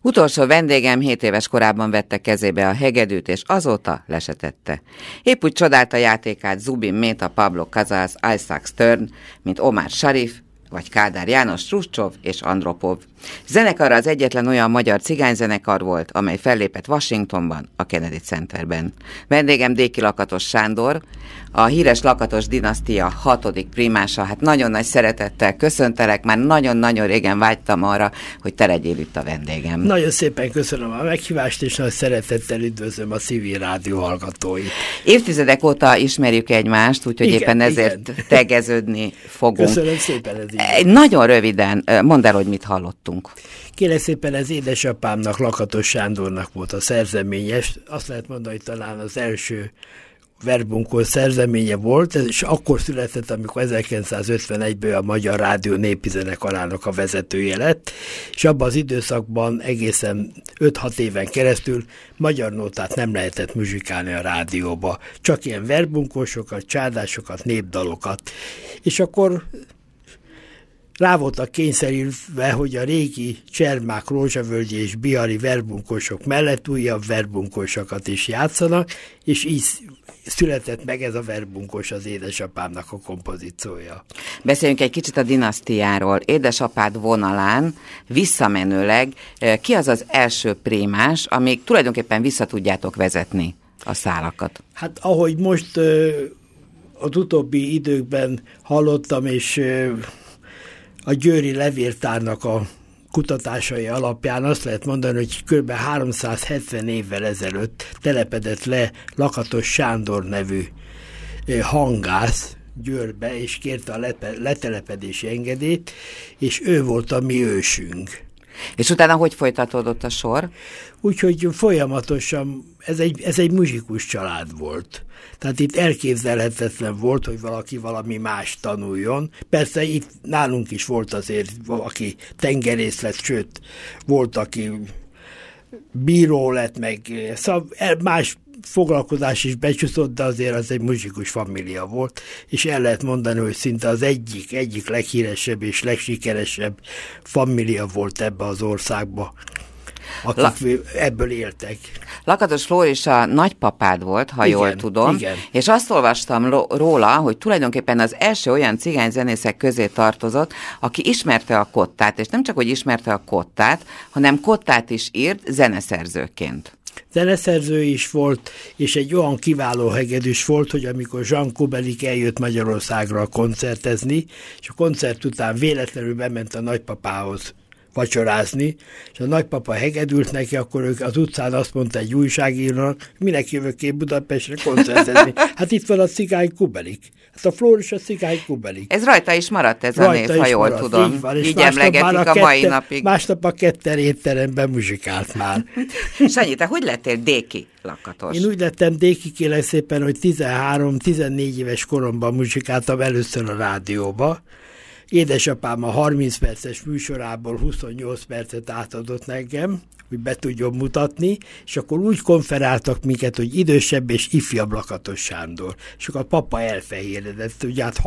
Utolsó vendégem 7 éves korában vette kezébe a hegedűt, és azóta lesetette. Épp úgy csodálta játékát Zubin Mehta, Pablo Casals, Isaac Stern, mint Omar Sharif, vagy Kádár János, Truscsov és Andropov. Zenekara az egyetlen olyan magyar cigányzenekar volt, amely fellépett Washingtonban, a Kennedy Centerben. Vendégem Déki Lakatos Sándor, a híres Lakatos dinasztia 6. primása. Hát nagyon nagy szeretettel köszöntelek, már nagyon-nagyon régen vágytam arra, hogy te legyél itt a vendégem. Nagyon szépen köszönöm a meghívást, és nagy szeretettel üdvözlöm a Civil Rádió hallgatóit. Évtizedek óta ismerjük egymást, úgyhogy éppen ezért tegeződni fogunk. Köszönöm szépen. Ez nagyon röviden, mondd el, hogy mit hallottunk. Kérlek szépen, ez édesapámnak, Lakatos Sándornak volt a szerzeménye, azt lehet mondani, hogy talán az első verbunkol szerzeménye volt, és akkor született, amikor 1951-ben a Magyar Rádió Népzenekarának a vezetője lett, és abban az időszakban egészen 5-6 éven keresztül magyar nótát nem lehetett muzsikálni a rádióba, csak ilyen verbunkosokat, csádásokat, népdalokat. És akkor rá voltak kényszerülve, hogy a régi Csermák, Rózsavölgyi és Bihari verbunkosok mellett újabb verbunkosokat is játszanak, és így született meg ez a verbunkos, az édesapámnak a kompozíciója. Beszéljünk egy kicsit a dinasztiáról. Édesapád vonalán visszamenőleg ki az az első prémás, amíg tulajdonképpen vissza tudjátok vezetni a szálakat? Hát ahogy most az utóbbi időkben hallottam, és a győri levéltárnak a kutatásai alapján azt lehet mondani, hogy kb. 370 évvel ezelőtt telepedett le Lakatos Sándor nevű hangász Győrbe, és kérte a letelepedési engedélyt, és ő volt a mi ősünk. És utána hogy folytatódott a sor? Úgyhogy folyamatosan, ez egy muzsikus család volt. Tehát itt elképzelhetetlen volt, hogy valaki valami más tanuljon. Persze itt nálunk is volt azért, aki tengerész lett, sőt, volt, aki bíró lett, meg szóval más foglalkozás is becsúszott, de azért az egy muzsikus família volt, és el lehet mondani, hogy szinte az egyik leghíresebb és legsikeresebb família volt ebbe az országba, akik ebből éltek. Lakatos Flóris a nagypapád volt, ha jól tudom, igen. És azt olvastam róla, hogy tulajdonképpen az első olyan cigányzenészek közé tartozott, aki ismerte a kottát, és nem csak, hogy ismerte a kottát, hanem kottát is írt zeneszerzőként. Zeneszerző is volt, és egy olyan kiváló hegedűs volt, hogy amikor Jean Kubelik eljött Magyarországra koncertezni, és a koncert után véletlenül bement a nagypapához vacsorázni, és a nagypapa hegedült neki, akkor ők az utcán azt mondta egy újságírónak, minek jövök én Budapestre koncertezni. Hát itt van a cigány Kubelik. Hát a Flóris a cigány Kubelik. Ez rajta is maradt ez a név, ha jól tudom. Így van, így emlegetik a mai napig. Másnap a Ketter étteremben muzsikált már. Sanyi, te hogy lettél Déki Lakatos? Én úgy lettem Déki, kérlek szépen, hogy 13-14 éves koromban muzsikáltam először a rádióba. Édesapám a 30 perces műsorából 28 percet átadott nekem, hogy be tudjon mutatni, és akkor úgy konferáltak minket, hogy idősebb és ifjabb Lakatos Sándor. És akkor a papa elfehéredett, ugye hát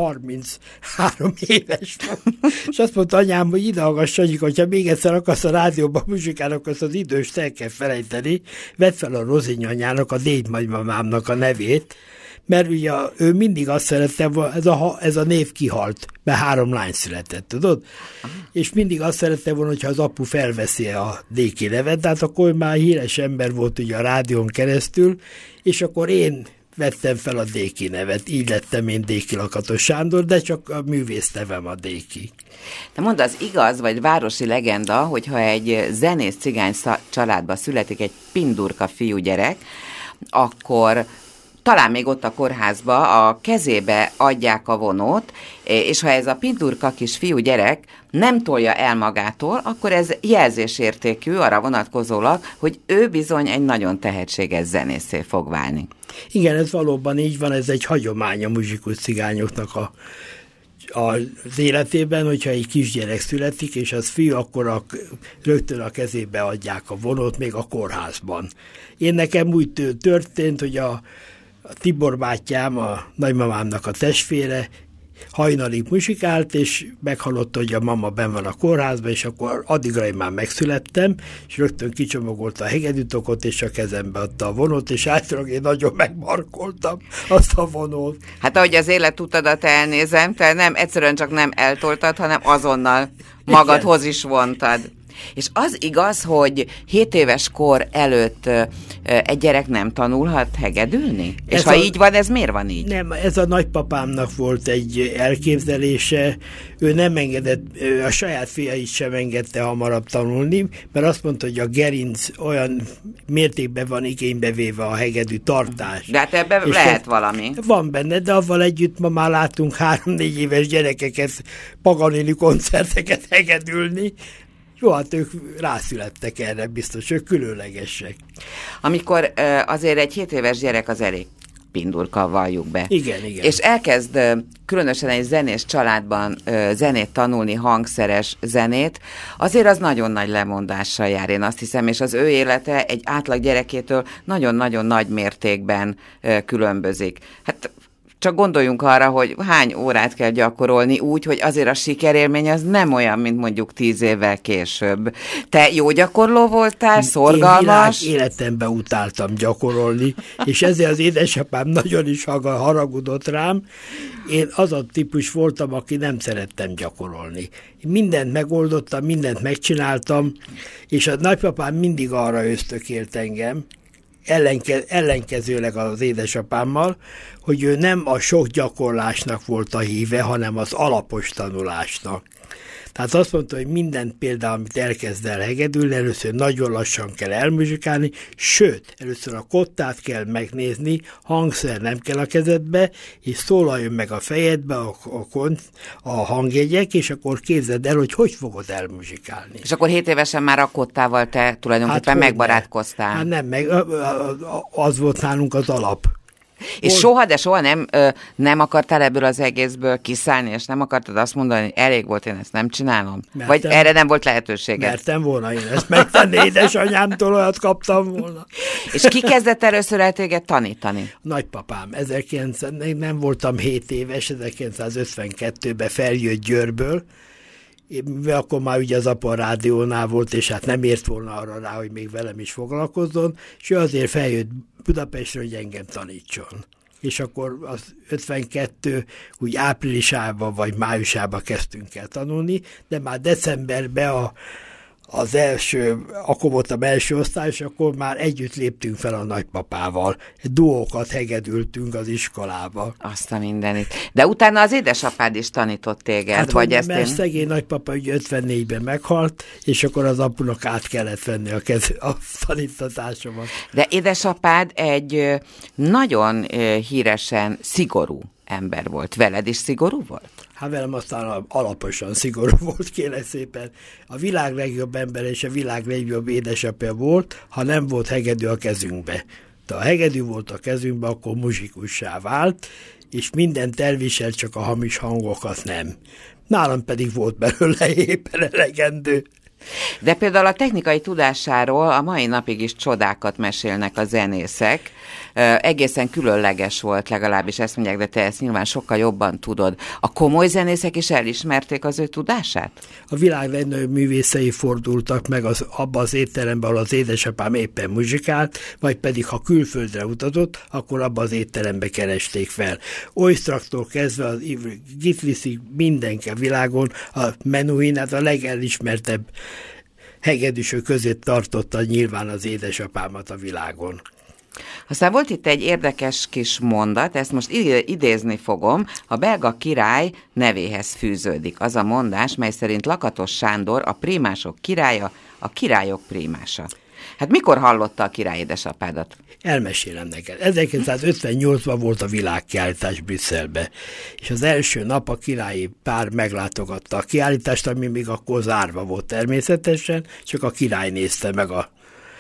33 éves volt. És azt mondta anyám, hogy ide hallgass, Sanyika, hogyha még egyszer akarsz a rádióban muzsikálni, akkor azt az időst el kell felejteni. Vedd fel a Roziny anyának, a dédnagymamámnak a nevét, mert ugye ő mindig azt szerette, ez a név kihalt, mert 3 lány született, tudod? És mindig azt szerette volna, hogyha az apu felveszi a Déki nevet, de hát akkor már híres ember volt ugye a rádión keresztül, és akkor én vettem fel a Déki nevet, így lettem én Déki Lakatos Sándor, de csak a művész nevem a Déki. Te mondd, az igaz, vagy városi legenda, hogyha egy zenész cigány családba születik egy pindurka fiúgyerek, akkor talán még ott a kórházba a kezébe adják a vonót, és ha ez a pindurka kis fiúgyerek nem tolja el magától, akkor ez jelzésértékű arra vonatkozólag, hogy ő bizony egy nagyon tehetséges zenészé fog válni. Igen, ez valóban így van, ez egy hagyomány a muzsikus cigányoknak az életében, hogyha egy kisgyerek születik, és az fiú, akkor rögtön a kezébe adják a vonót, még a kórházban. Én nekem úgy történt, hogy a Tibor bátyám, a nagymamámnak a testvére, hajnalig muzsikált, és meghallotta, hogy a mama benn van a kórházban, és akkor addigra én már megszülettem, és rögtön kicsomagolta a hegedűtokot, és a kezembe adta a vonót, és általában én nagyon megmarkoltam azt a vonót. Hát ahogy az életutadat elnézem, te nem egyszerűen csak nem eltoltad, hanem azonnal magadhoz is vontad. És az igaz, hogy 7 éves kor előtt egy gyerek nem tanulhat hegedülni? És ha így van, ez miért van így? Nem, ez a nagypapámnak volt egy elképzelése, ő nem engedett, a saját fiait sem engedte hamarabb tanulni, mert azt mondta, hogy a gerinc olyan mértékben van igénybe véve a hegedű tartás. De hát ebben lehet valami. Van benne, de avval együtt ma már látunk 3-4 éves gyerekeket, Paganini koncerteket hegedülni. Jó, hát ők rászülettek erre, biztos, ők különlegesek. Amikor azért egy 7 éves gyerek az elég pindurka, valljuk be. Igen. És elkezd különösen egy zenés családban zenét tanulni, hangszeres zenét, azért az nagyon nagy lemondással jár, én azt hiszem, és az ő élete egy átlag gyerekétől nagyon-nagyon nagy mértékben különbözik. Hát csak gondoljunk arra, hogy hány órát kell gyakorolni úgy, hogy azért a sikerélmény az nem olyan, mint mondjuk 10 évvel később. Te jó gyakorló voltál, szorgalmas? Én életemben utáltam gyakorolni, és ezért az édesapám nagyon is haragudott rám. Én az a típus voltam, aki nem szerettem gyakorolni. Mindent megoldottam, mindent megcsináltam, és a nagypapám mindig arra ösztökélt engem, ellenkezőleg az édesapámmal, hogy ő nem a sok gyakorlásnak volt a híve, hanem az alapos tanulásnak. Tehát azt mondta, hogy minden például, amit elkezd el hegedülni, először nagyon lassan kell elmuzsikálni, sőt, először a kottát kell megnézni, hangszer nem kell a kezedbe, és szólaljon meg a fejedbe a hangjegyek, és akkor képzeld el, hogy fogod elmuzsikálni. És akkor 7 évesen már a kottával te tulajdonképpen megbarátkoztál. Hát nem, az volt nálunk az alap. És soha nem akartál ebből az egészből kiszállni, és nem akartad azt mondani, hogy elég volt, én ezt nem csinálom? Vagy erre nem volt lehetőséged? Mertem volna én ezt megtenni, édesanyámtól olyat kaptam volna. És ki kezdett először el téged tanítani? Nagypapám. Nem voltam 7 éves, 1952-ben feljött Győrből, mivel akkor már ugye az apa rádiónál volt, és hát nem ért volna arra rá, hogy még velem is foglalkozzon, és ő azért feljött Budapestre, hogy engem tanítson. És akkor az 52 úgy áprilisában vagy májusában kezdtünk el tanulni, de már decemberben akkor voltam első osztály, és akkor már együtt léptünk fel a nagypapával. Duókat hegedültünk az iskolába. Azt a mindenit. De utána az édesapád is tanított téged? Hát, vagy mert szegény nagypapa ugye 54-ben meghalt, és akkor az apunak át kellett venni a tanítatásomat. De édesapád egy nagyon híresen szigorú ember volt. Veled is szigorú volt? Hát velem aztán alaposan szigorú volt, kérlek szépen. A világ legjobb ember és a világ legjobb édesapja volt, ha nem volt hegedű a kezünkbe. De ha hegedű volt a kezünkbe, akkor muzsikussá vált, és mindent elviselt, csak a hamis hangokat nem. Nálam pedig volt belőle éppen elegendő. De például a technikai tudásáról a mai napig is csodákat mesélnek a zenészek. Egészen különleges volt, legalábbis ezt mondják, de te ezt nyilván sokkal jobban tudod. A komoly zenészek is elismerték az ő tudását? A világ legnagyobb művészei fordultak meg abban az étteremben, ahol az édesapám éppen muzsikált, vagy pedig ha külföldre utazott, akkor abban az étterembe keresték fel. Oisztraktól kezdve az Gitlisig mindenki a világon, a Menuhinát a legelismertebb hegedűsök között tartotta nyilván az édesapámat a világon. Aztán volt itt egy érdekes kis mondat, ezt most idézni fogom, a belga király nevéhez fűződik. Az a mondás, mely szerint Lakatos Sándor a prímások királya, a királyok prímása. Hát mikor hallotta a király édesapádat? Elmesélem neked. 1958-ban volt a világkiállítás Brüsszelbe, és az első nap a királyi pár meglátogatta a kiállítást, ami még akkor zárva volt természetesen, csak a király nézte meg a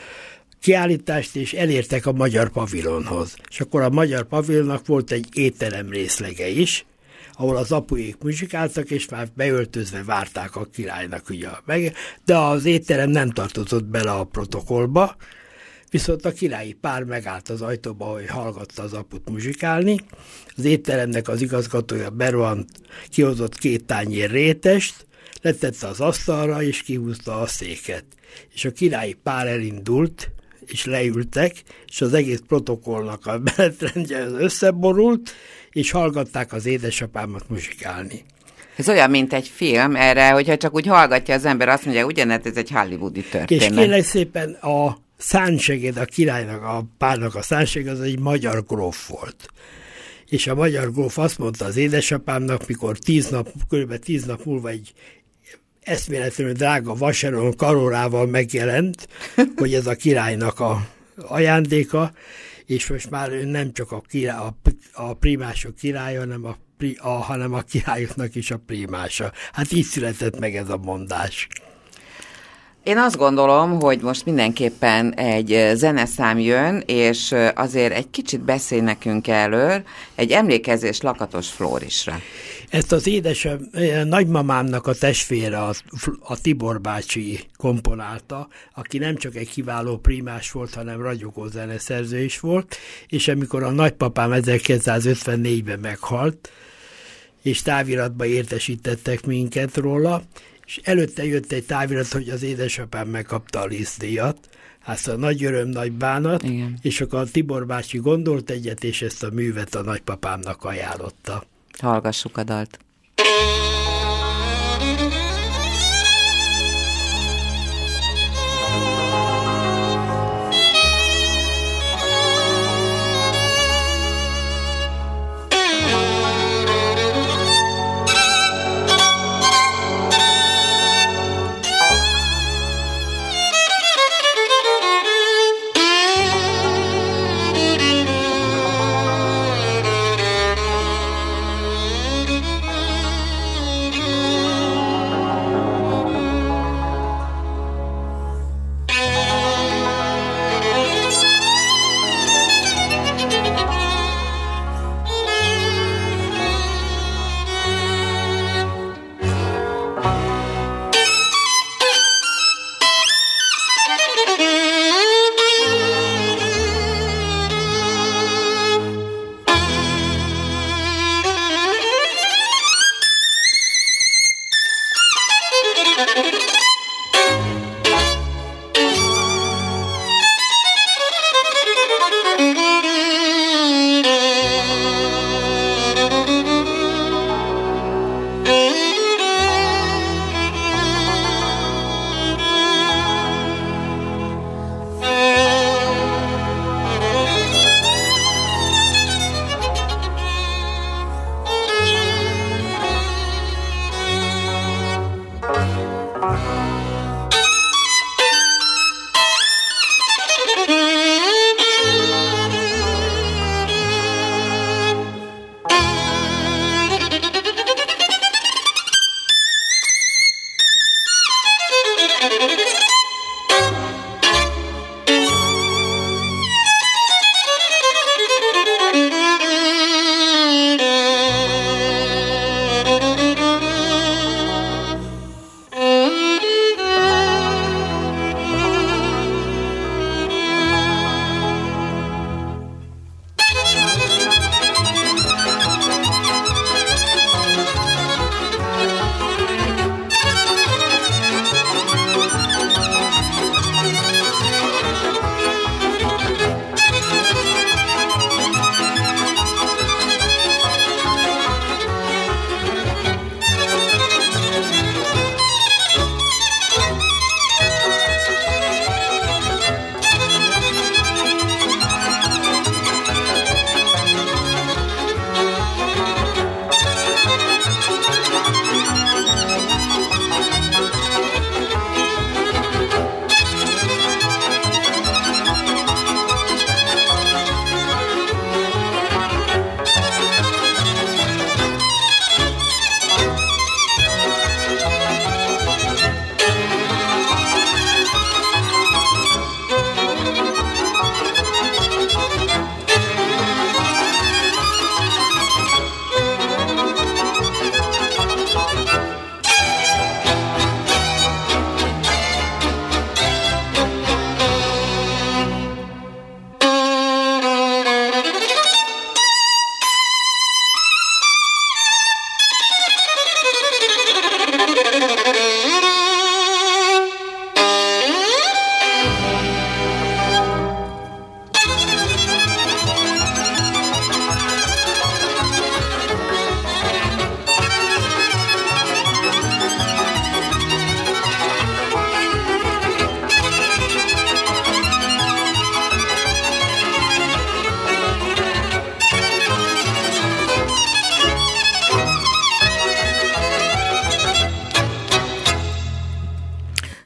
kiállítást, és elértek a magyar pavilonhoz. És akkor a magyar pavilonnak volt egy étterem részlege is, ahol az apuék muzsikáltak, és már beöltözve várták a királynak, ugye, de az étterem nem tartozott bele a protokollba, Viszont a királyi pár megállt az ajtóba, hogy hallgatta az aput muzsikálni. Az étteremnek az igazgatója berohant, kihozott 2 tányér rétest, letette az asztalra, és kihúzta a széket. És a királyi pár elindult, és leültek, és az egész protokollnak a menetrendje összeborult, és hallgatták az édesapámat muzsikálni. Ez olyan, mint egy film, erre, hogyha csak úgy hallgatja az ember, azt mondja, ugyanez ez egy hollywoodi történet. És kérlek szépen a szánsegéd, a királynak, a párnak a szánsegéd, az egy magyar gróf volt. És a magyar gróf azt mondta az édesapámnak, mikor kb. 10 nap múlva egy eszméletlenül drága vaseron karórával megjelent, hogy ez a királynak a ajándéka, és most már ő nem csak a primások királya, hanem a királyoknak is a primása. Hát így született meg ez a mondás. Én azt gondolom, hogy most mindenképpen egy zeneszám jön, és azért egy kicsit beszélj nekünk elől egy emlékezés Lakatos Flórisra. Ezt az nagymamámnak a testvére, a Tibor bácsi komponálta, aki nem csak egy kiváló primás volt, hanem ragyogó zeneszerző is volt, és amikor a nagypapám 1954-ben meghalt, és táviratba értesítettek minket róla, és előtte jött egy távirat, hogy az édesapám megkapta a Liszt-díjat, hát a nagy öröm, nagy bánat, igen. És akkor a Tibor bácsi gondolt egyet, és ezt a művet a nagypapámnak ajánlotta. Hallgassuk a dalt.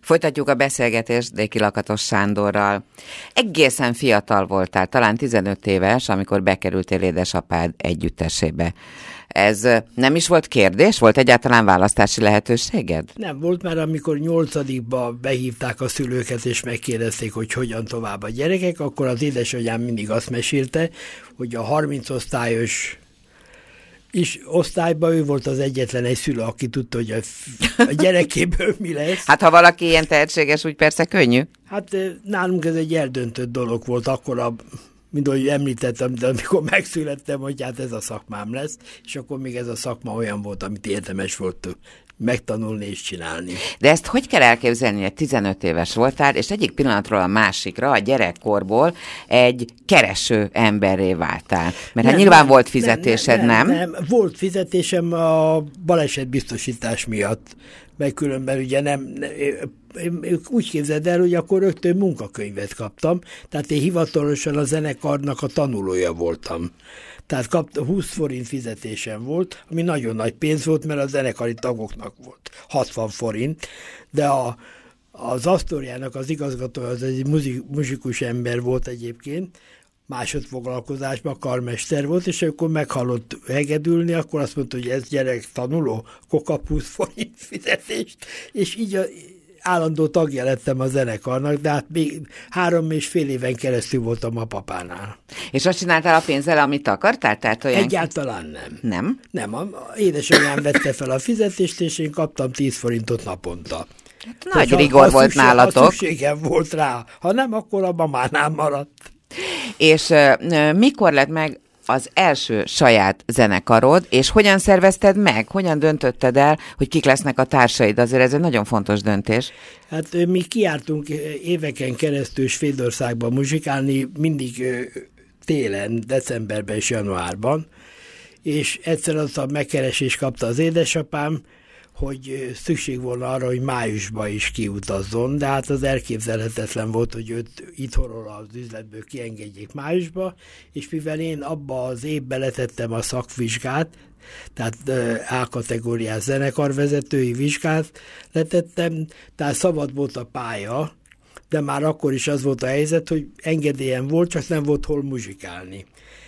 Folytatjuk a beszélgetést Déki Lakatos Sándorral. Egészen fiatal voltál, talán 15 éves, amikor bekerültél édesapád együttesébe. Ez nem is volt kérdés? Volt egyáltalán választási lehetőséged? Nem volt, mert amikor 8-ba behívták a szülőket, és megkérdezték, hogy hogyan tovább a gyerekek, akkor az édesanyám mindig azt mesélte, hogy a 30 osztályos osztályban ő volt az egyetlen egy szülő, aki tudta, hogy a gyerekéből mi lesz. Hát ha valaki ilyen tehetséges, úgy persze könnyű. Hát nálunk ez egy eldöntött dolog volt akkor, mint ahogy említettem, de amikor megszülettem, hogy hát ez a szakmám lesz, és akkor még ez a szakma olyan volt, amit érdemes volt megtanulni és csinálni. De ezt hogy kell elképzelni, hogy 15 éves voltál, és egyik pillanatról a másikra, a gyerekkorból egy kereső emberré váltál? Mert hát nyilván volt fizetésed, nem? Nem, volt fizetésem a balesetbiztosítás miatt, mert különben ugye úgy képzeld el, hogy akkor rögtön munkakönyvet kaptam, tehát én hivatalosan a zenekarnak a tanulója voltam. Tehát 20 forint fizetésem volt, ami nagyon nagy pénz volt, mert a zenekari tagoknak volt 60 forint, de az Asztóriának az igazgatója az egy muzsikus ember volt egyébként, másodfoglalkozásban karmester volt, és akkor meghallott hegedülni, akkor azt mondta, hogy ez gyerek tanuló, akkor kap 20 forint fizetést, és így állandó tagja lettem a zenekarnak, de hát még 3,5 éven keresztül voltam a papánál. És azt csináltál a pénzzel, amit akartál? Tehát olyan... Egyáltalán nem. Nem? Nem, a édesanyám vette fel a fizetést, és én kaptam 10 forintot naponta. Hát nagy rigor volt nálatok. Ha szükségem volt rá, ha nem, akkor a mamánál maradt. És mikor lett meg az első saját zenekarod, és hogyan szervezted meg? Hogyan döntötted el, hogy kik lesznek a társaid? Azért ez egy nagyon fontos döntés. Hát mi kijártunk éveken keresztül Svédországban muzsikálni, mindig télen, decemberben és januárban, és egyszer az a megkeresést kapta az édesapám, hogy szükség volna arra, hogy májusban is kiutazzon, de hát az elképzelhetetlen volt, hogy őt itthonról az üzletből kiengedjék májusba, és mivel én abba az évben letettem a szakvizsgát, tehát A-kategóriás zenekarvezetői vizsgát letettem, tehát szabad volt a pálya, de már akkor is az volt a helyzet, hogy engedélyem volt, csak nem volt hol muzsikálni.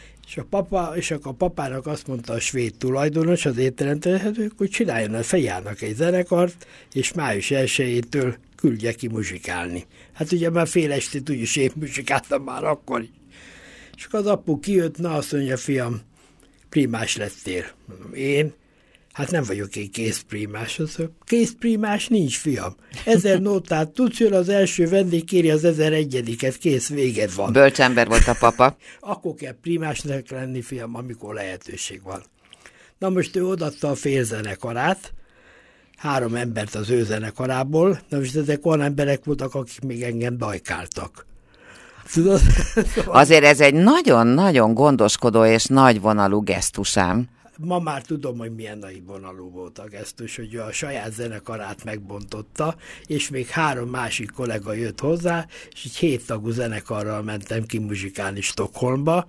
És akkor a papának azt mondta a svéd tulajdonos, az étteremtől, hogy csináljon, feljállnak egy zenekart, és május 1-től küldje ki muzsikálni. Hát ugye már fél estét úgyis én muzsikáltam már akkor is. És akkor az apu kijött, na azt mondja, fiam, primás lettél. Mondom, én? Hát nem vagyok én készprímás. Készprímás nincs, fiam. 1000 nótát tudsz, jön az első vendég, kéri az 1001-et, kész, véged van. Bölcsember volt a papa. Akkor kell primásnak lenni, fiam, amikor lehetőség van. Na most ő odaadta a félzenekarát, 3 embert az ő zenekarából, na most ezek olyan emberek voltak, akik még engem dajkáltak. Tudod? Azért ez egy nagyon-nagyon gondoskodó és nagyvonalú gesztusám. Ma már tudom, hogy milyen nagyvonalú volt a gesztus, hogy a saját zenekarát megbontotta, és még 3 másik kollega jött hozzá, és így 7 tagú zenekarral mentem ki muzsikálni Stockholmba,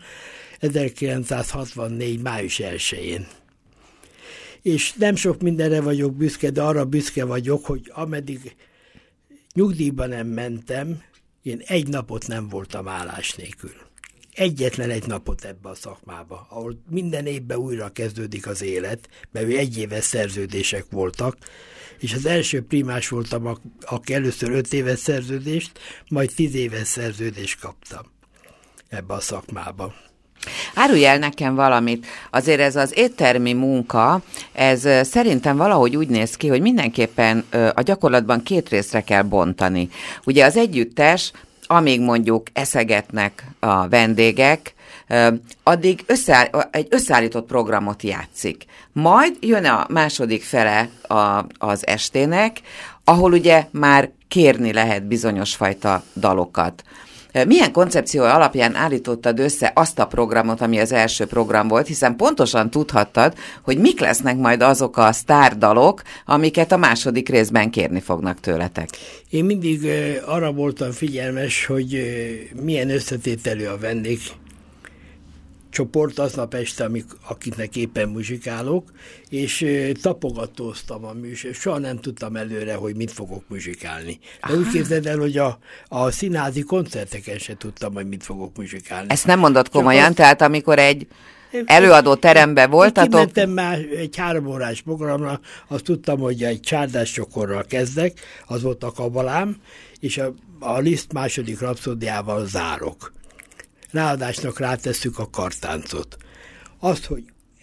1964. május 1-én. És nem sok mindenre vagyok büszke, de arra büszke vagyok, hogy ameddig nyugdíjba nem mentem, én egy napot nem voltam állás nélkül. Egyetlen egy napot ebbe a szakmába, ahol minden évben újra kezdődik az élet, mert ő 1 éves szerződések voltak, és az első primás voltam, aki először 5 éves szerződést, majd 10 éves szerződést kaptam ebbe a szakmába. Árulj el nekem valamit, azért ez az éttermi munka, ez szerintem valahogy úgy néz ki, hogy mindenképpen a gyakorlatban 2 részre kell bontani. Ugye az együttes, amíg mondjuk eszegetnek a vendégek, addig egy összeállított programot játszik. Majd jön a második fele az estének, ahol ugye már kérni lehet bizonyos fajta dalokat. Milyen koncepció alapján állítottad össze azt a programot, ami az első program volt, hiszen pontosan tudhattad, hogy mik lesznek majd azok a sztárdalok, amiket a második részben kérni fognak tőletek? Én mindig arra voltam figyelmes, hogy milyen összetételű a vendég. csoport aznap este, akiknek éppen muzsikálok, és tapogatóztam a műsor. Soha nem tudtam előre, hogy mit fogok muzsikálni. De úgy képzeld el, hogy a színházi koncerteken se tudtam, hogy mit fogok muzsikálni. Ezt nem mondod komolyan, tehát amikor egy előadó teremben voltatok? Kimentem már egy 3 órás programra, azt tudtam, hogy egy csárdás csokorral kezdek, az volt a kabalám, és a Liszt második rapszódiával zárok. Ráadásnak rátesszük a kartáncot. Azt, hogy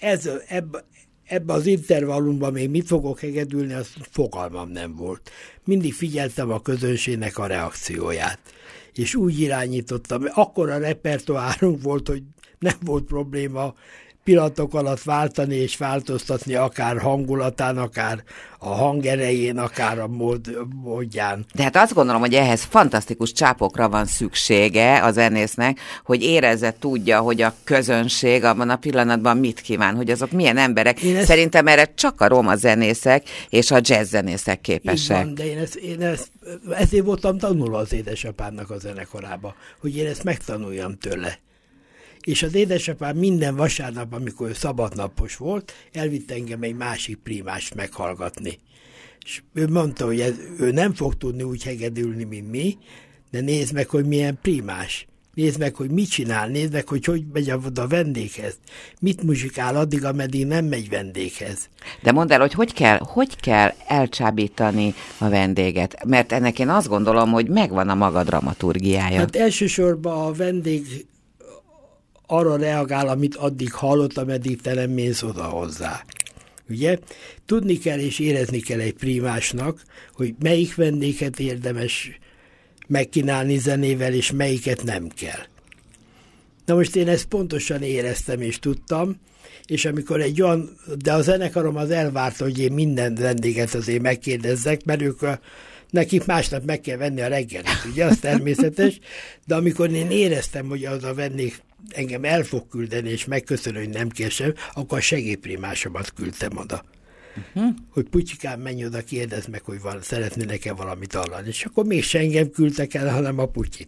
ebbe az intervallumban még mit fogok hegedülni, az fogalmam nem volt. Mindig figyeltem a közönségnek a reakcióját. És úgy irányítottam. Akkor a repertoárunk volt, hogy nem volt probléma pillanatok alatt váltani és változtatni akár hangulatán, akár a hangerején, akár a módján. De hát azt gondolom, hogy ehhez fantasztikus csápokra van szüksége a zenésznek, hogy érezze, tudja, hogy a közönség abban a pillanatban mit kíván, hogy azok milyen emberek. Szerintem erre csak a roma zenészek és a jazz zenészek képesek. Így van, de ezért voltam tanulva az édesapámnak a zenekarába, hogy én ezt megtanuljam tőle. És az édesapám minden vasárnap, amikor szabadnapos volt, elvitt engem egy másik primást meghallgatni. És ő mondta, hogy ő nem fog tudni úgy hegedülni, mint mi, de nézd meg, hogy milyen primás. Nézd meg, hogy mit csinál, nézd meg, hogy megy oda a vendéghez. Mit muzsikál addig, ameddig nem megy vendéghez. De mondd el, hogy kell elcsábítani a vendéget? Mert ennek én azt gondolom, hogy megvan a maga dramaturgiája. Hát elsősorban a vendég arra reagál, amit addig hallott, ameddig te nem mész oda hozzá. Ugye? Tudni kell és érezni kell egy primásnak, hogy melyik vendéget érdemes megkínálni zenével, és melyiket nem kell. Na most én ezt pontosan éreztem és tudtam, és amikor de a zenekarom az elvárta, hogy én minden vendéget azért megkérdezzek, mert nekik másnap meg kell venni a reggelit, ugye, az természetes, de amikor én éreztem, hogy az a vendég engem el fog küldeni, és megköszönöm, hogy nem kér sem, akkor a segélyprimásomat küldtem oda. Hogy Putyikám, menj oda, kérdezd meg, hogy szeretnének-e valamit hallani. És akkor mégse engem küldtek el, hanem a Putyit.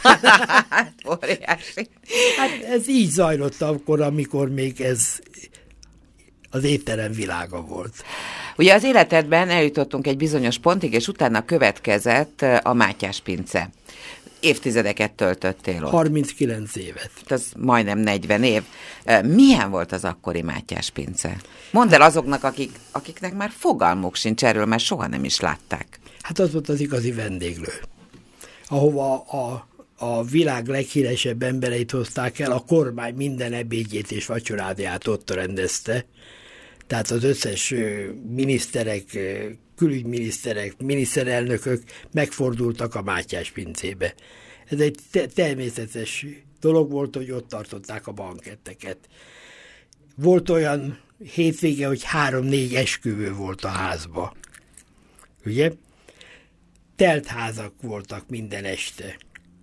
Óriási. Hát ez így zajlott akkor, amikor még ez az étterem világa volt. Ugye az életedben eljutottunk egy bizonyos pontig, és utána következett a Mátyás pince. Évtizedeket töltöttél ott. 39 évet. Ez majdnem 40 év. Milyen volt az akkori Mátyás pince? Mondd el azoknak, akiknek már fogalmuk sincs erről, mert soha nem is látták. Hát az volt az igazi vendéglő, ahova a világ leghíresebb embereit hozták el, a kormány minden ebédjét és vacsoráját ott rendezte. Tehát az összes miniszterek, külügyminiszterek, miniszterelnökök megfordultak a Mátyás pincébe. Ez egy természetes dolog volt, hogy ott tartották a banketteket. Volt olyan hétvége, hogy 3-4 esküvő volt a házba. Ugye? Telt házak voltak minden este.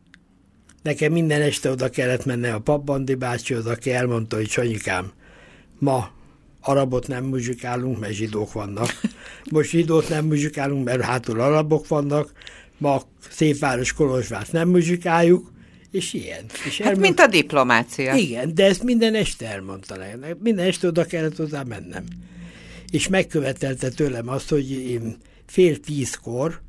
Nekem minden este oda kellett menni a Pappandi bácsi, aki elmondta, hogy Sanyikám, ma arabot nem muzsikálunk, mert zsidók vannak. Most zsidót nem muzsikálunk, mert hátul arabok vannak. Ma Szépváros, Kolozsvárt nem muzsikáljuk, és ilyen. És mint a diplomácia. Igen, de ezt minden este elmondta nekem. Minden este oda kellett hozzá mennem. És megkövetelte tőlem azt, hogy én 9:30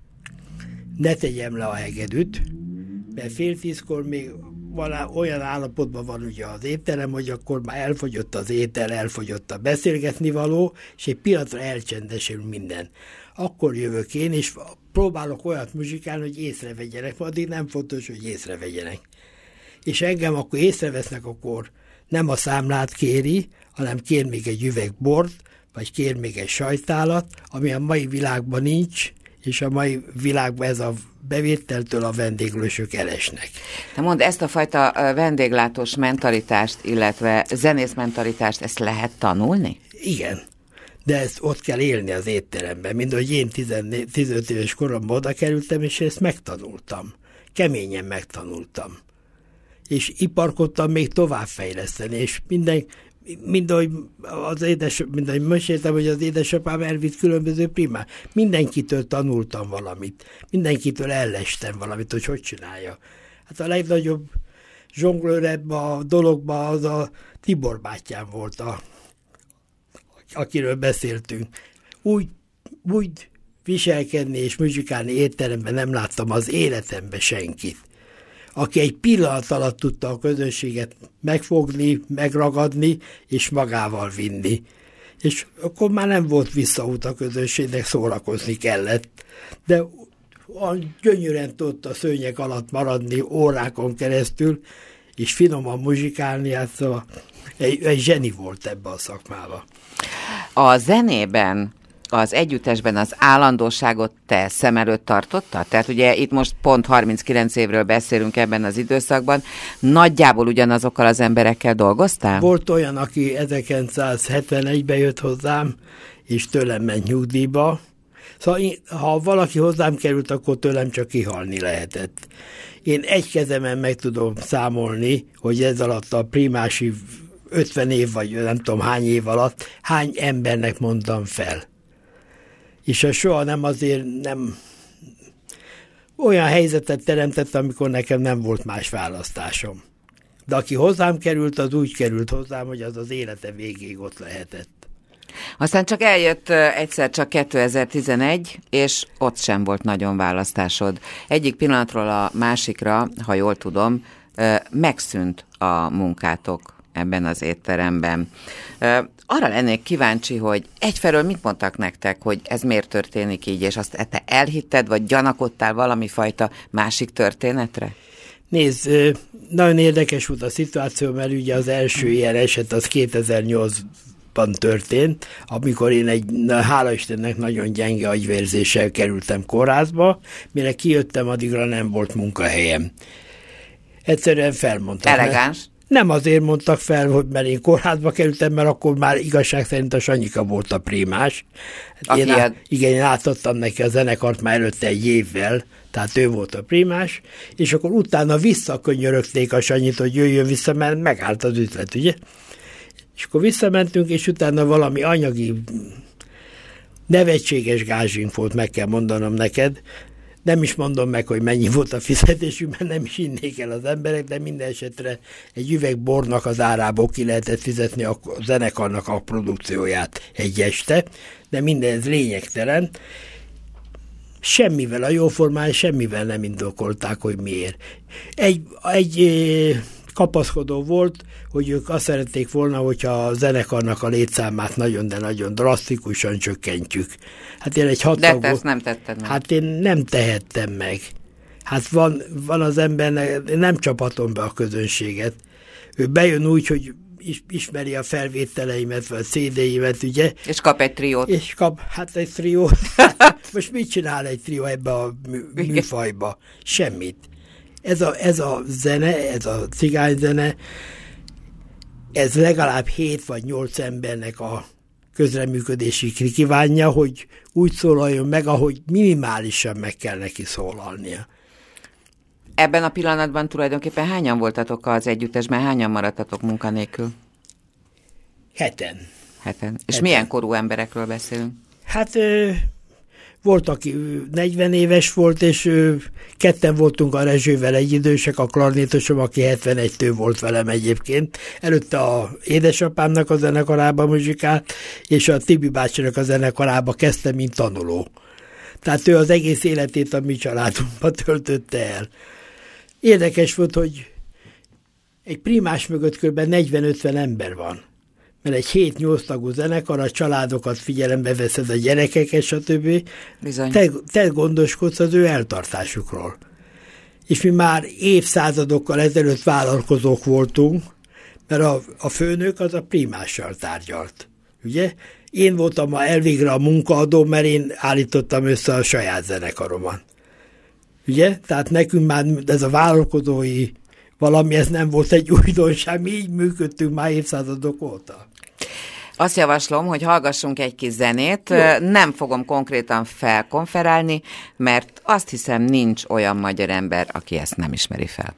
ne tegyem le a hegedűt, mert 9:30 még olyan állapotban van ugye az étterem, hogy akkor már elfogyott az étel, elfogyott a beszélgetni való, és egy pillanatra elcsendesül minden. Akkor jövök én, és próbálok olyat muzsikálni, hogy észrevegyenek, addig nem fontos, hogy észrevegyenek. És engem akkor észrevesznek, akkor nem a számlát kéri, hanem kér még egy üveg bort, vagy kér még egy sajtálat, ami a mai világban nincs, és a mai világban ez a bevételtől a vendéglősök elesnek. De mondd, ezt a fajta vendéglátós mentalitást, illetve zenész mentalitást, ezt lehet tanulni? Igen, de ezt ott kell élni az étteremben. Mindahogy én 15 éves koromban oda kerültem, és ezt megtanultam. Keményen megtanultam. És iparkodtam még továbbfejleszteni, és mindahogy meséltem, hogy az édesapám elvitt különböző primát. Mindenkitől tanultam valamit. Mindenkitől ellestem valamit, hogy csinálja. Hát a legnagyobb zsonglőr ebbe a dologba az a Tibor bátyám volt, akiről beszéltünk. Úgy viselkedni és muzsikálni étteremben nem láttam az életemben senkit, aki egy pillanat alatt tudta a közönséget megfogni, megragadni és magával vinni. És akkor már nem volt visszaút a közönségnek, szórakozni kellett. De gyönyörűen tudott a szőnyeg alatt maradni órákon keresztül, és finoman muzsikálni, hát szóval egy zseni volt ebbe a szakmába. A zenében, az együttesben az állandóságot te szem előtt tartottad? Tehát ugye itt most pont 39 évről beszélünk ebben az időszakban. Nagyjából ugyanazokkal az emberekkel dolgoztál? Volt olyan, aki 1971-ben jött hozzám, és tőlem ment nyugdíjba. Szóval ha valaki hozzám került, akkor tőlem csak kihalni lehetett. Én egy kezemen meg tudom számolni, hogy ez alatt a primási 50 év, vagy nem tudom hány év alatt, hány embernek mondtam fel. És soha nem azért nem olyan helyzetet teremtett, amikor nekem nem volt más választásom. De aki hozzám került, az úgy került hozzám, hogy az élete végéig ott lehetett. Aztán csak eljött egyszer csak 2011, és ott sem volt nagyon választásod. Egyik pillanatról a másikra, ha jól tudom, megszűnt a munkátok ebben az étteremben. Arra lennék kíváncsi, hogy egyfelől mit mondtak nektek, hogy ez miért történik így, és azt te elhitted, vagy gyanakodtál valami fajta másik történetre? Nézd, nagyon érdekes volt a szituáció, mert ugye az első ilyen eset az 2008-ban történt, amikor én hála Istennek nagyon gyenge agyvérzéssel kerültem kórházba, mire kijöttem, addigra nem volt munkahelyem. Egyszerűen felmondtak. Elegáns. Nem azért mondtak fel, hogy mert én kórházba kerültem, mert akkor már igazság szerint a Sanyika volt a primás. Én átadtam neki a zenekart már előtte egy évvel, tehát ő volt a primás, és akkor utána visszakönyörögték a Sanyit, hogy jöjjön vissza, mert megállt az üzlet, ugye? És akkor visszamentünk, és utána valami anyagi nevetséges gázsink volt, meg kell mondanom neked. Nem is mondom meg, hogy mennyi volt a fizetésük, mert nem is innék el az emberek, de minden esetre egy üveg bornak az árából ki lehetett fizetni a zenekarnak a produkcióját egy este, de mindez lényegtelen. Semmivel, a jóformán semmivel nem indokolták, hogy miért. Egy kapaszkodó volt, hogy ők azt szerették volna, hogyha a zenekarnak a létszámát nagyon, de nagyon drasztikusan csökkentjük. Hát én egy de te ezt nem tetted meg. Hát én nem tehettem meg. Hát van az embernek, nem csapatom be a közönséget. Ő bejön úgy, hogy ismeri a felvételeimet, vagy a CD-imet, ugye? És kap egy triót. És kap, hát egy triót. Most mit csinál egy trió ebbe a műfajba? Semmit. Ez a zene, ez a cigányzene, ez legalább 7 vagy 8 embernek a közreműködési kívánja, hogy úgy szólaljon meg, ahogy minimálisan meg kell neki szólalnia. Ebben a pillanatban tulajdonképpen hányan voltatok az együttesben, hányan maradtatok munkanélkül? 7-en. És milyen korú emberekről beszélünk? Hát volt, aki 40 éves volt, és ketten voltunk a Rezsővel egyidősek, a klarnétosom, aki 71-től volt velem egyébként. Előtte a édesapámnak a zenekarába muzsikált, és a Tibi bácsinak a zenekarába kezdte, mint tanuló. Tehát ő az egész életét a mi családunkban töltötte el. Érdekes volt, hogy egy primás mögött kb. 40-50 ember van. Mert egy 7-8 tagú zenekar, a családokat figyelembe veszed, a gyerekeket, stb. Te gondoskodsz az ő eltartásukról. És mi már évszázadokkal ezelőtt vállalkozók voltunk, mert a főnök az a primással tárgyalt. Ugye? Én voltam elvégre a munkaadó, mert én állítottam össze a saját zenekaromat. Ugye? Tehát nekünk már ez a vállalkozói valami, ez nem volt egy újdonság, mi így működtünk már évszázadok óta. Azt javaslom, hogy hallgassunk egy kis zenét. Jó. Nem fogom konkrétan felkonferálni, mert azt hiszem nincs olyan magyar ember, aki ezt nem ismeri fel.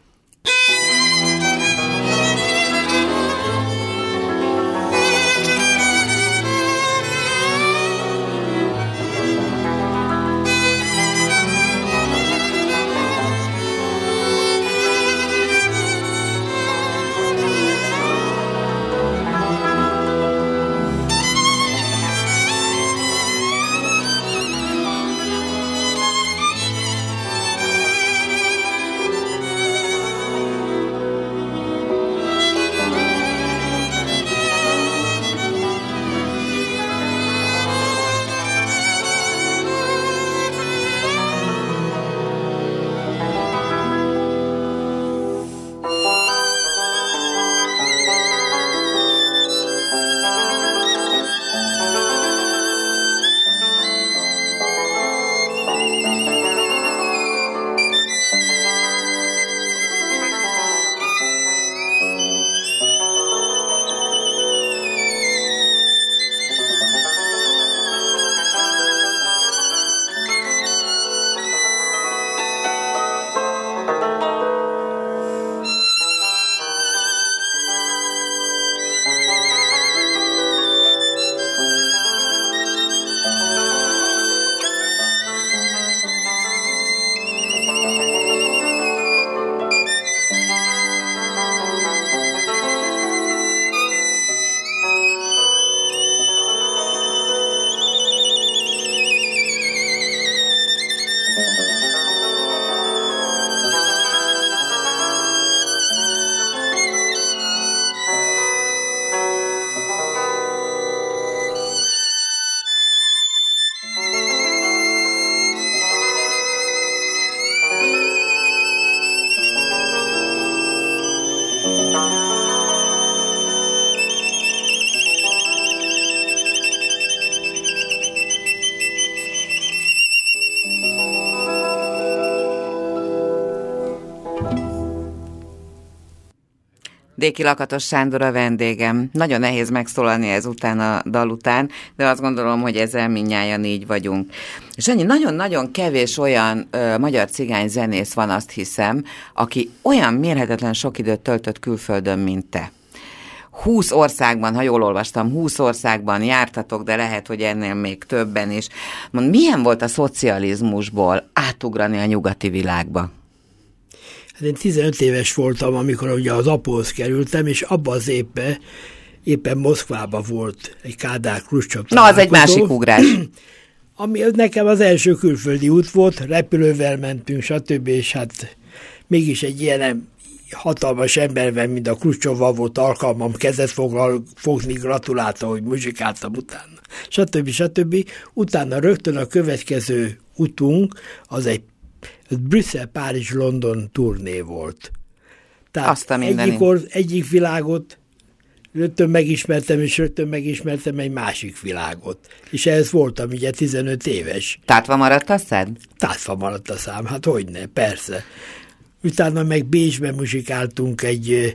Déki Lakatos Sándor a vendégem. Nagyon nehéz megszólalni ezután a dal után, de azt gondolom, hogy ezzel mindnyájan így vagyunk. És annyi nagyon-nagyon kevés olyan magyar cigány zenész van, azt hiszem, aki olyan mérhetetlen sok időt töltött külföldön, mint te. 20 országban, ha jól olvastam, 20 országban jártatok, de lehet, hogy ennél még többen is. Milyen volt a szocializmusból átugrani a nyugati világba? Hát én 15 éves voltam, amikor ugye az apóhoz kerültem, és abban az évben éppen Moszkvában volt egy Kádár-Kruscsov találkozó. Na, az egy másik ugrás. Ami nekem az első külföldi út volt, repülővel mentünk, stb. És hát mégis egy ilyen hatalmas emberben, mint a Kruscsovval volt alkalmam kezet fogni, gratulálta, hogy muzsikáltam utána, stb. Utána rögtön a következő utunk az egy Brüsszel, Párizs, London turné volt. Tehát egyik világot rögtön megismertem, és rögtön megismertem egy másik világot. És ehhez voltam ugye 15 éves. Tátva maradt a szám? Tátva maradt a szám, hát hogyne, persze. Utána meg Bécsben muzsikáltunk egy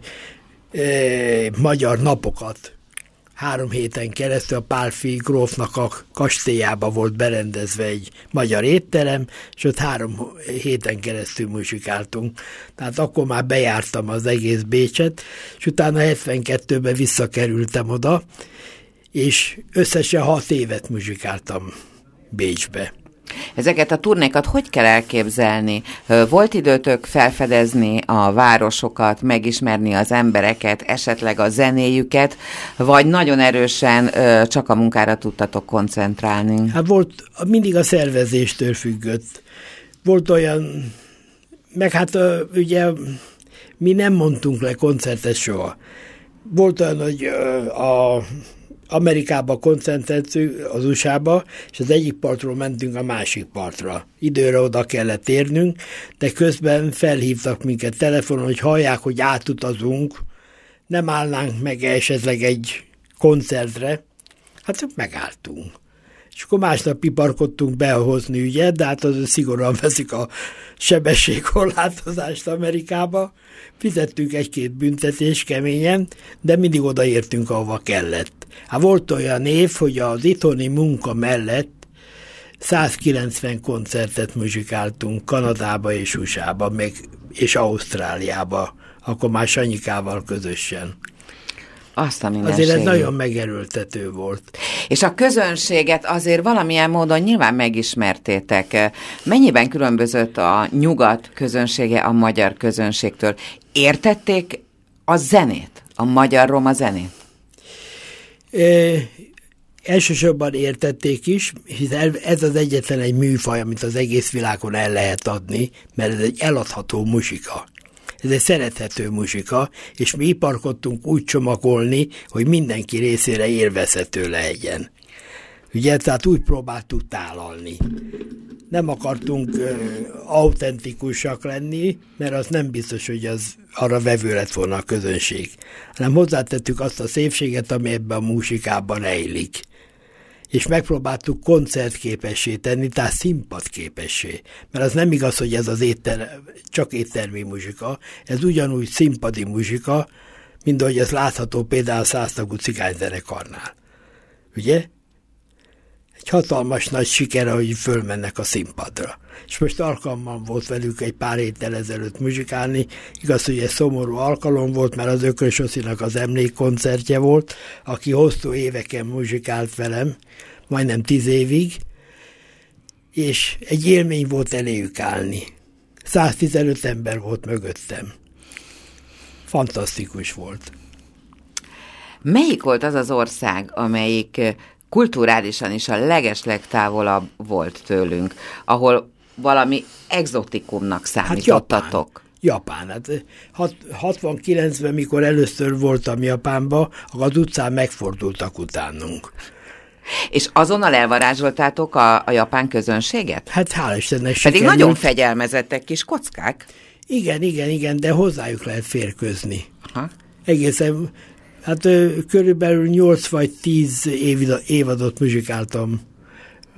magyar napokat. 3 héten keresztül a Pálffy grófnak a kastélyába volt berendezve egy magyar étterem, és ott 3 héten keresztül muzsikáltunk. Tehát akkor már bejártam az egész Bécset, és utána 72-ben visszakerültem oda, és összesen 6 évet muzsikáltam Bécsbe. Ezeket a turnékat hogy kell elképzelni? Volt időtök felfedezni a városokat, megismerni az embereket, esetleg a zenéjüket, vagy nagyon erősen csak a munkára tudtatok koncentrálni? Hát mindig a szervezéstől függött. Volt olyan, meg hát ugye mi nem mondtunk le koncertet soha. Volt olyan, hogy Amerikába koncentráltunk, az USA-ba, és az egyik partról mentünk a másik partra. Időre oda kellett érnünk, de közben felhívtak minket telefonon, hogy hallják, hogy átutazunk, nem állnánk meg esetleg egy koncertre. Hát megálltunk. És akkor másnap piparkodtunk behozni ügyet, de hát az szigorúan veszik a sebességkorlátozást Amerikába. Fizettünk 1-2 büntetést keményen, de mindig odaértünk, ahova kellett. Hát volt olyan év, hogy az itthoni munka mellett 190 koncertet muzsikáltunk Kanadába és USA-ba, és Ausztráliába, akkor már Sanyikával közösen. Azért ez nagyon megerőltető volt. És a közönséget azért valamilyen módon nyilván megismertétek. Mennyiben különbözött a nyugat közönsége a magyar közönségtől? Értették a zenét, a magyar roma zenét? Elsősorban értették is, hiszen ez az egyetlen egy műfaj, amit az egész világon el lehet adni, mert ez egy eladható muzsika. Ez egy szerethető muzsika, és mi iparkodtunk úgy csomagolni, hogy mindenki részére élvezhető legyen. Ugye, tehát úgy próbáltuk tálalni. Nem akartunk autentikusak lenni, mert az nem biztos, hogy az arra vevő lett volna a közönség. Hanem hozzátettük azt a szépséget, ami ebben a muzsikában rejlik. És megpróbáltuk koncertképessé tenni, tehát színpadképessé. Mert az nem igaz, hogy ez az csak éttermi muzsika, ez ugyanúgy színpadi muzsika, mint ahogy ez látható például a 100 tagú cigányzenekarnál. Ugye? Egy hatalmas nagy siker, hogy fölmennek a színpadra. És most alkalmam volt velük egy pár héttel ezelőtt muzsikálni. Igaz, hogy egy szomorú alkalom volt, mert az Ökrös Oszinak az emlékkoncertje volt, aki hosszú éveken muzsikált velem, majdnem 10 évig, és egy élmény volt eléjük állni. 115 ember volt mögöttem. Fantasztikus volt. Melyik volt az az ország, amelyik kulturálisan is a legeslegtávolabb volt tőlünk, ahol valami egzotikumnak számítottatok? Hát Japán. Hát 69-ben, mikor először voltam Japánba, az utcán megfordultak utánunk. És azonnal elvarázsoltátok a japán közönséget? Hát hál' Istennek Pedig nagyon fegyelmezettek kis kockák. Igen, de hozzájuk lehet férkőzni. Aha. Egészen, hát körülbelül 8 vagy 10 évadot muzsikáltam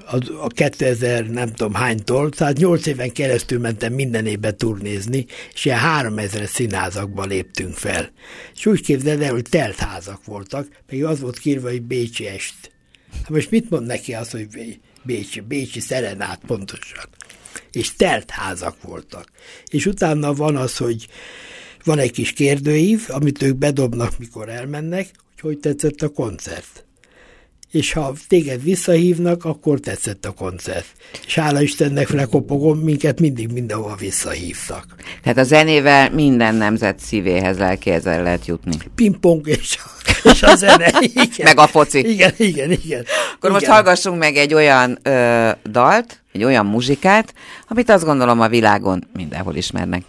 a 2000 nem tudom hánytól, tehát 8 éven keresztül mentem minden évben turnézni, és ilyen 3000 színházakba léptünk fel. És úgy képzeld el, hogy telt házak voltak, meg az volt kírva, hogy Bécsi est. Hát most mit mond neki az, hogy Bécsi szerenát pontosan? És telt házak voltak. És utána van az, hogy van egy kis kérdőív, amit ők bedobnak, mikor elmennek, hogy tetszett a koncert. És ha téged visszahívnak, akkor tetszett a koncert. És hála Istennek lekopogom, minket mindig mindenhova visszahívtak. Tehát a zenével minden nemzet szívéhez, lelkéhez el lehet jutni. Pingpong és a zene. Igen. Meg a foci. Igen. Akkor most hallgassunk meg egy olyan dalt, egy olyan muzsikát, amit azt gondolom a világon mindenhol ismernek.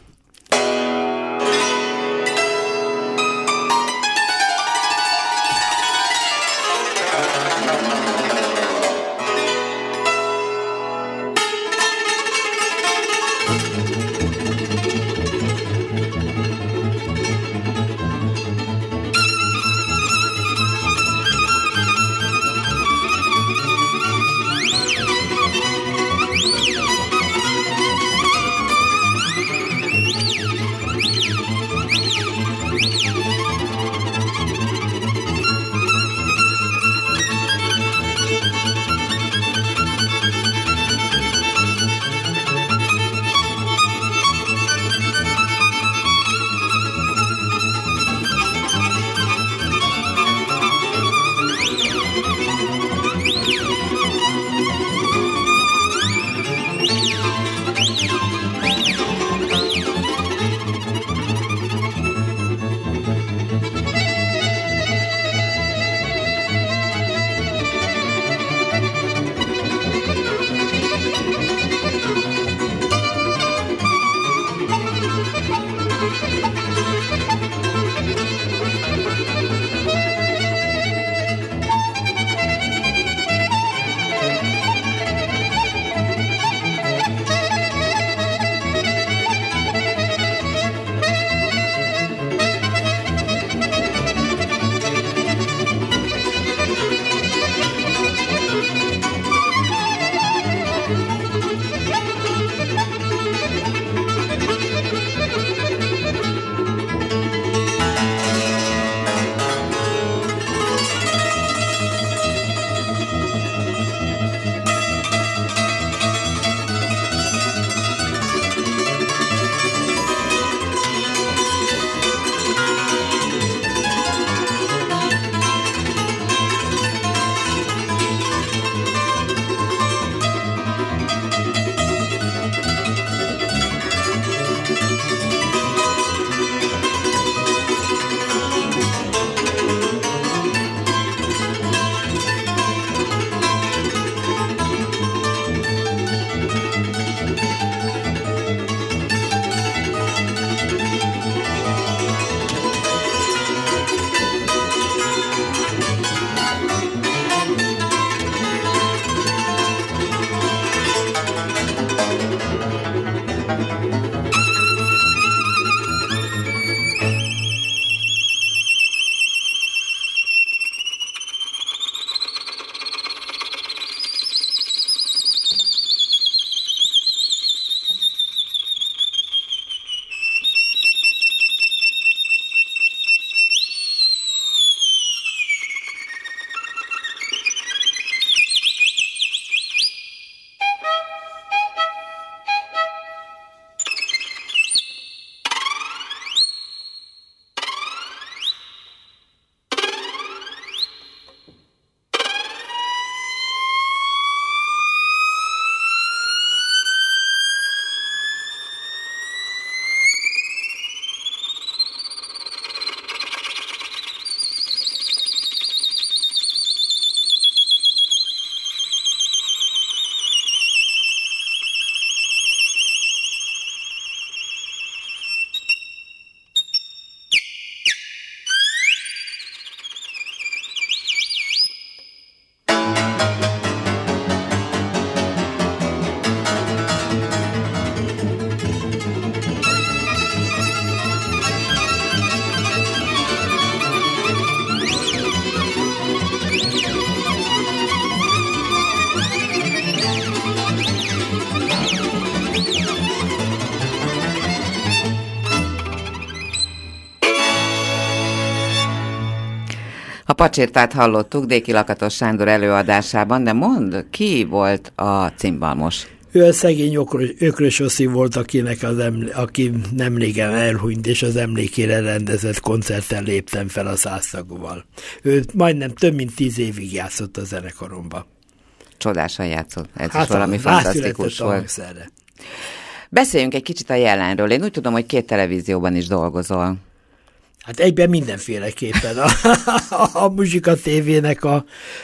Pacsirtát hallottuk Déki Lakatos Sándor előadásában, de mondd, ki volt a cimbalmos? Ő a szegény Ökrös Oszi volt, aki nemrégen elhunyt, és az emlékére rendezett koncerten léptem fel a 100 tagúval. Ő majdnem több mint 10 évig játszott a zenekaromba. Csodásan játszott, ez is valami fantasztikus volt. Beszéljünk egy kicsit a jelenről. Én úgy tudom, hogy 2 televízióban is dolgozol. Hát egyben mindenféleképpen. A Muzsika TV-nek a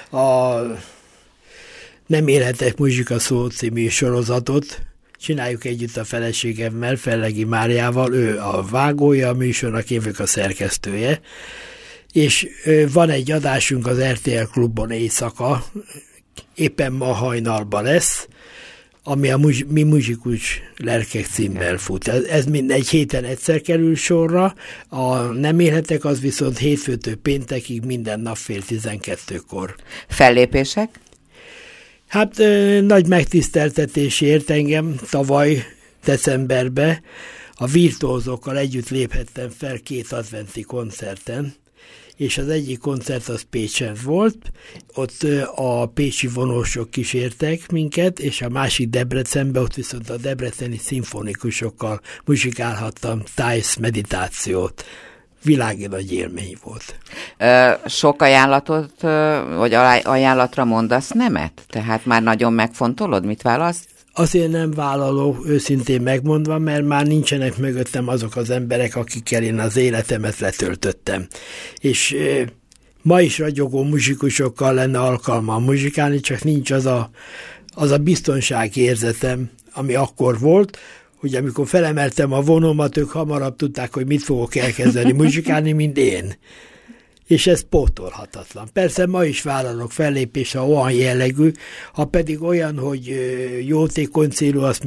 Nem élhetek Muzsika szó című sorozatot csináljuk együtt a feleségemmel, Fellegi Máriával, ő a vágója a műsornak, én vagyok a szerkesztője, és van egy adásunk az RTL Klubon éjszaka, éppen ma hajnalban lesz, ami a Mi muzsikus lelkek címmel fut. Ez egy héten egyszer kerül sorra, a Nem élhetek az viszont hétfőtől péntekig minden nap fél 12-kor. Fellépések? Hát nagy megtiszteltetés ért engem tavaly decemberben. A virtuózokkal együtt léphettem fel 2 adventi koncerten, és az egyik koncert az Pécsen volt, ott a pécsi vonósok kísértek minket, és a másik Debrecenben, ott viszont a debreceni szimfonikusokkal muzsikálhattam Thais meditációt. Világi nagy élmény volt. Sok ajánlatot, vagy ajánlatra mondasz nemet? Tehát már nagyon megfontolod, mit választ? Azért nem vállalok, őszintén megmondva, mert már nincsenek mögöttem azok az emberek, akikkel én az életemet letöltöttem. És ma is ragyogó muzsikusokkal lenne alkalmam muzsikálni, csak nincs az a biztonsági érzetem, ami akkor volt, hogy amikor felemeltem a vonómat, ők hamarabb tudták, hogy mit fogok elkezdeni muzsikálni, mint én. És ez pótolhatatlan. Persze ma is vállalok fellépés, ha olyan jellegű, ha pedig olyan, hogy jótékony célú, azt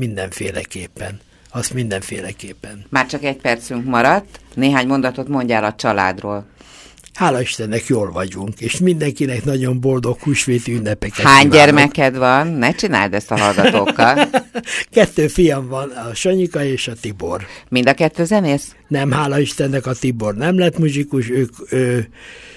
mindenféleképpen. Már csak 1 percünk maradt, néhány mondatot mondjál a családról. Hála Istennek jól vagyunk, és mindenkinek nagyon boldog húsvéti ünnepeket Hány kívánok. gyermeked van? Ne csináld ezt a hallgatókkal. 2 fiam van, a Sanyika és a Tibor. Mind a 2 zenész? Nem, hála Istennek a Tibor nem lett muzsikus, ők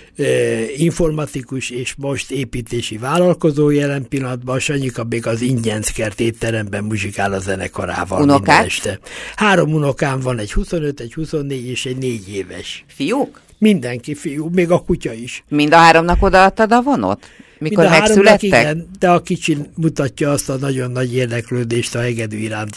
informatikus és most építési vállalkozó jelen pillanatban, a Sanyika még az Ingyenckert étteremben muzsikál a zenekarával. Unokák? Minden este. 3 unokám van, egy 25, egy 24 és egy 4 éves. Fiúk? Mindenki fiú, még a kutya is. Mind a 3-nak odaadtad a vonót? Mikor Mind a 3-nak megszülettek? igen, de a kicsi mutatja azt a nagyon nagy érdeklődést a hegedű iránt,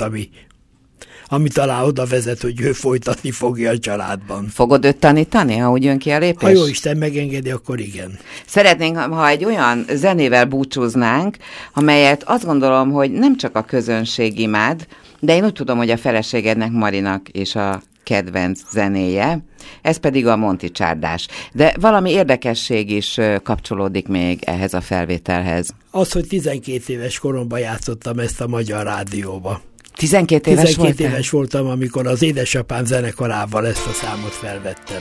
ami talán oda vezet, hogy ő folytatni fogja a családban. Fogod őt tanítani, ha úgy jön ki a lépés? Ha jó Isten megengedi, akkor igen. Szeretnénk, ha egy olyan zenével búcsúznánk, amelyet azt gondolom, hogy nem csak a közönség imád, de én úgy tudom, hogy a feleségednek, Marinak és a kedvenc zenéje, ez pedig a Monti csárdás. De valami érdekesség is kapcsolódik még ehhez a felvételhez. Az, hogy 12 éves koromban játszottam ezt a Magyar Rádióba. 12 éves 12 voltál? éves voltam, amikor az édesapám zenekarával ezt a számot felvettem.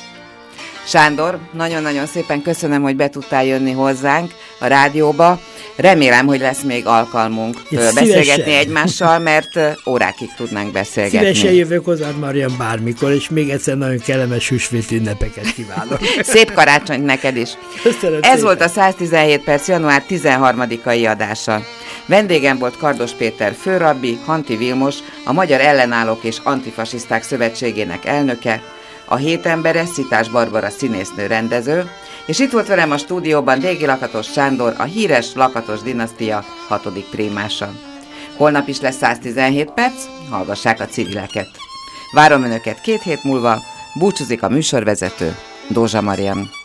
Sándor, nagyon-nagyon szépen köszönöm, hogy be tudtál jönni hozzánk a rádióba. Remélem, hogy lesz még alkalmunk beszélgetni egymással, mert órákig tudnánk beszélgetni. Szívesen jövök hozzád, Marian, bármikor, és még egyszer nagyon kellemes húsvéti ünnepeket kívánok. Szép karácsonyt neked is. Köszönöm Ez szépen. volt a 117 perc január 13-ai adása. Vendégem volt Kardos Péter főrabbi, Hanti Vilmos, a Magyar Ellenállók és Antifasiszták Szövetségének elnöke, a Hét embere Szitás Barbara színésznő rendező, és itt volt velem a stúdióban Déki Lakatos Sándor, a híres Lakatos dinasztia 6. primása. Holnap is lesz 117 perc, hallgassák a civileket. Várom Önöket 2 hét múlva, búcsúzik a műsorvezető, Dózsa Marian.